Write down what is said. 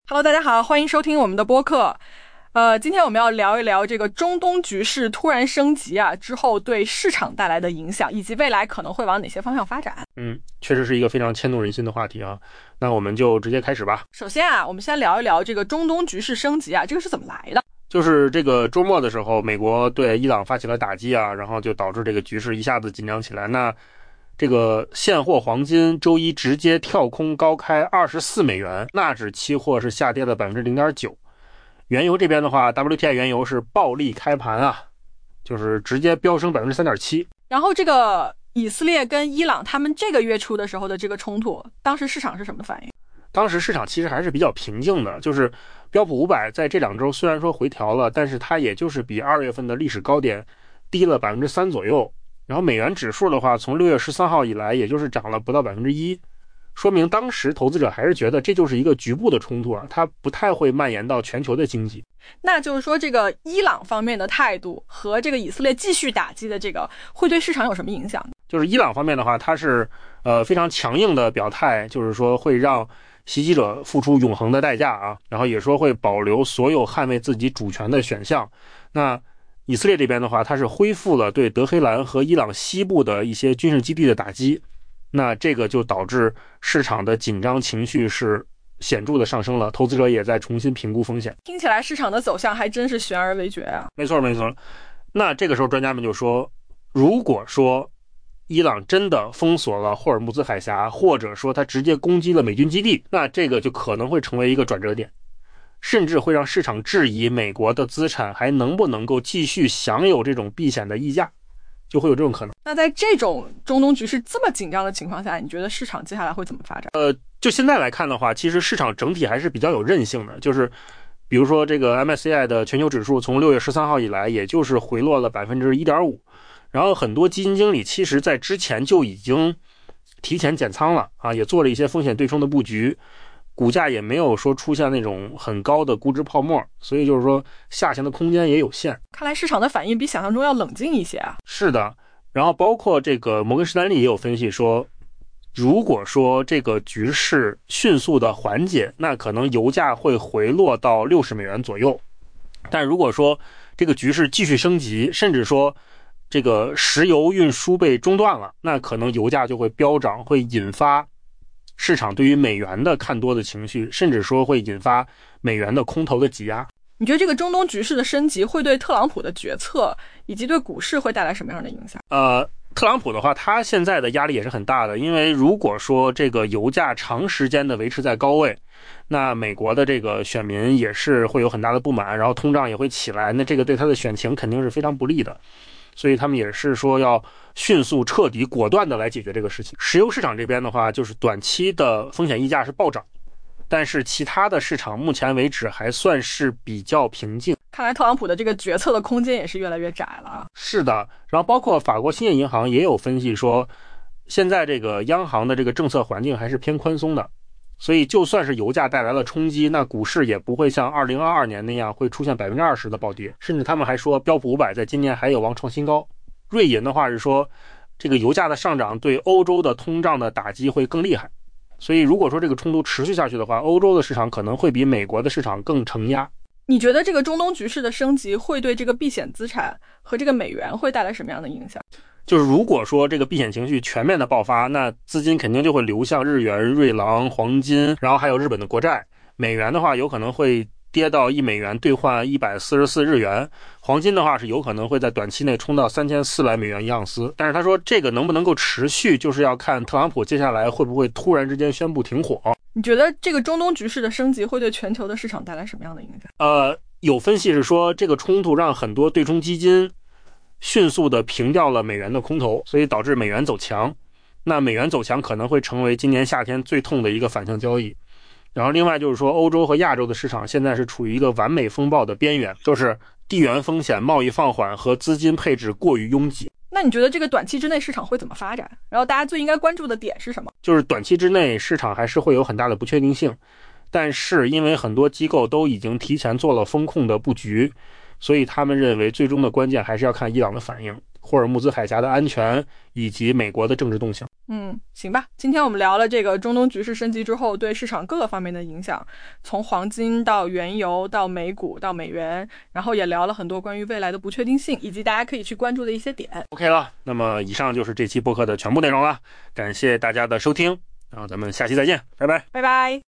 Hello， 大家好，欢迎收听我们的播客。今天我们要聊一聊这个中东局势突然升级之后对市场带来的影响，以及未来可能会往哪些方向发展。 确实是一个非常牵动人心的话题啊。那我们就直接开始吧。 首先我们先聊一聊这个中东局势升级这个是怎么来的？ 就是这个周末的时候，美国对伊朗发起了打击然后就导致这个局势一下子紧张起来。那这个现货黄金周一直接跳空高开24美元，纳指期货是下跌了 0.9%。原油这边的话 WTI 原油是暴力开盘就是直接飙升 3.7%。 然后这个以色列跟伊朗他们这个月初的时候的这个冲突，当时市场是什么反应？ 当时市场其实还是比较平静的，就是标普500在这2周虽然说回调了，但是它也就是比2月份的历史高点低了 3% 左右。然后美元指数的话，从6月13号以来也就是涨了不到 1%， 说明当时投资者还是觉得这就是一个局部的冲突它不太会蔓延到全球的经济。 那就是说这个伊朗方面的态度和这个以色列继续打击的这个会对市场有什么影响？ 就是伊朗方面的话，它是非常强硬的表态，就是说会让袭击者付出永恒的代价然后也说会保留所有捍卫自己主权的选项。那以色列这边的话，它是恢复了对德黑兰和伊朗西部的一些军事基地的打击，那这个就导致市场的紧张情绪是显著的上升了，投资者也在重新评估风险。 听起来市场的走向还真是悬而未决没错。那这个时候专家们就说，如果说伊朗真的封锁了霍尔木兹海峡，或者说它直接攻击了美军基地，那这个就可能会成为一个转折点，甚至会让市场质疑美国的资产还能不能够继续享有这种避险的溢价，就会有这种可能。 那在这种中东局势这么紧张的情况下，你觉得市场接下来会怎么发展？ 就现在来看的话，其实市场整体还是比较有韧性的，就是比如说这个 MSCI 的全球指数从6月13号以来也就是回落了 1.5%， 然后很多基金经理其实在之前就已经提前减仓了也做了一些风险对冲的布局，股价也没有说出现那种很高的估值泡沫，所以就是说下行的空间也有限。 看来市场的反应比想象中要冷静一些是的，然后包括这个摩根士丹利也有分析说，如果说这个局势迅速的缓解，那可能油价会回落到60美元左右。但如果说这个局势继续升级，甚至说这个石油运输被中断了，那可能油价就会飙涨，会引发市场对于美元的看多的情绪，甚至说会引发美元的空头的挤压。 你觉得这个中东局势的升级会对特朗普的决策以及对股市会带来什么样的影响？ 特朗普的话，他现在的压力也是很大的，因为如果说这个油价长时间的维持在高位，那美国的这个选民也是会有很大的不满，然后通胀也会起来，那这个对他的选情肯定是非常不利的。所以他们也是说要迅速彻底果断的来解决这个事情。石油市场这边的话，就是短期的风险溢价是暴涨，但是其他的市场目前为止还算是比较平静。 看来特朗普的这个决策的空间也是越来越窄了是的，然后包括法国兴业银行也有分析说，现在这个央行的这个政策环境还是偏宽松的，所以就算是油价带来了冲击，那股市也不会像2022年那样会出现 20% 的暴跌，甚至他们还说标普500在今年还有望创新高。瑞银的话是说，这个油价的上涨对欧洲的通胀的打击会更厉害，所以如果说这个冲突持续下去的话，欧洲的市场可能会比美国的市场更承压。 你觉得这个中东局势的升级会对这个避险资产和这个美元会带来什么样的影响？ 就是如果说这个避险情绪全面的爆发，那资金肯定就会流向日元、瑞郎、黄金，然后还有日本的国债。美元的话有可能会跌到1美元兑换144日元，黄金的话是有可能会在短期内冲到3400美元一盎司。但是他说这个能不能够持续，就是要看特朗普接下来会不会突然之间宣布停火。 你觉得这个中东局势的升级会对全球的市场带来什么样的影响？ 有分析是说，这个冲突让很多对冲基金迅速的平掉了美元的空头，所以导致美元走强。那美元走强可能会成为今年夏天最痛的一个反向交易。然后另外就是说，欧洲和亚洲的市场现在是处于一个完美风暴的边缘，就是地缘风险、贸易放缓和资金配置过于拥挤。 那你觉得这个短期之内市场会怎么发展？然后大家最应该关注的点是什么？ 就是短期之内市场还是会有很大的不确定性，但是因为很多机构都已经提前做了风控的布局，所以他们认为最终的关键还是要看伊朗的反应、霍尔木兹海峡的安全以及美国的政治动向。 行吧。今天我们聊了这个中东局势升级之后对市场各个方面的影响，从黄金到原油到美股到美元，然后也聊了很多关于未来的不确定性以及大家可以去关注的一些点。 OK 了，那么以上就是这期播客的全部内容了，感谢大家的收听，然后咱们下期再见，拜拜。 拜拜。